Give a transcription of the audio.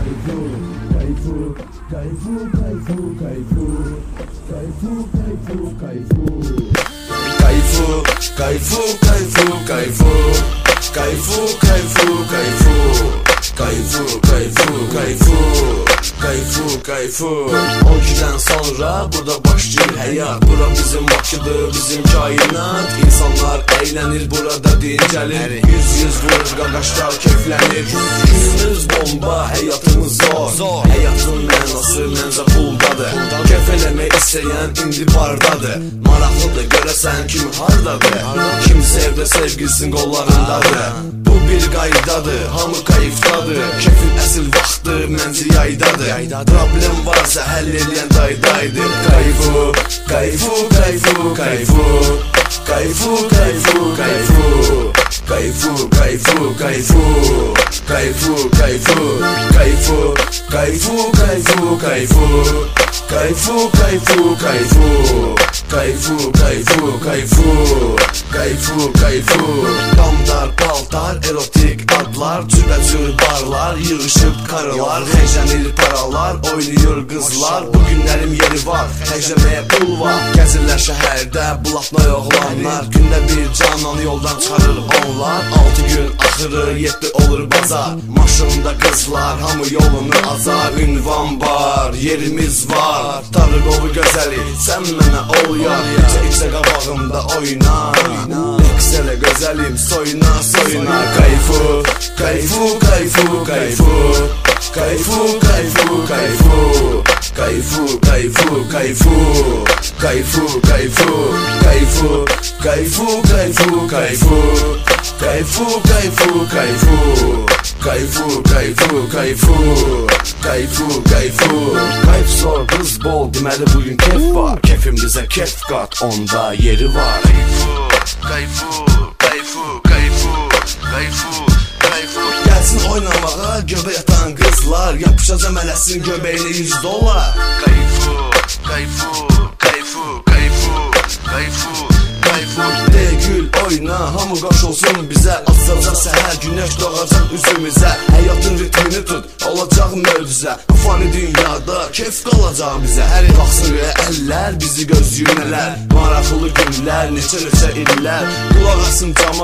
O günden sonra burada başlayır həyat. Bura bizim Bakıdır, bizim kainat. İnsanlar eğlenir burada dincəlir. Yüz vurur, qaqaşlar keyflənir. Günümüz bomba, həyatımız zor. Həyatın mənası məncə puldadır. Keyf eləmək istəyən indi bardadır. Maraqlıdır, görəsən kim hardadır. Kimsə evdə sevgilsin qollarındadır. Bu bir qaydadır, hamı kayıfdadır. Keyfin əsl vaxtı məncə yaydadır. Problem varsa həll eləyən daydaydır. Damdar, paltar, erotik adlar, cürbəcür barlar, yığışıb karılar, xərclənir paralar, oynayır qızlar. Bugünlərim yeri var, xərcləməyə pul var. Gəzirlər şəhərdə, bulatma oğlanlar. Gündə bir canan yoldan çıxarır onlar. 6 gün axırı, 7 olur bazar. Maşında qızlar, hamı yolunu azar. Ünvan var, yerimiz var. Tarıqovu gözəli, sən mənə ol yar. İçə qabağımda oyna. Eksele gözəlim, soyuna. Kayf zor, qız bol, deməli bugün keyf var. Keyfim bizə keyf qat, onda yeri var. Gəlsin oynamağa göbə yatan qızlar. Yapışacam eləsin göbəyini $100. De gül oyna, hamı qaş olsun bizə. Asılacaq səhər, günəş doğacaq üzümüzə. Həyatın ritmini tut, olacaq möcüzə. Bu fani dünyada keyf qalacaq bizə. Hər baxsın əllər, bizi gözləyir nələr. Maraqlı günlər, neçə illər. Qulaq asın cama,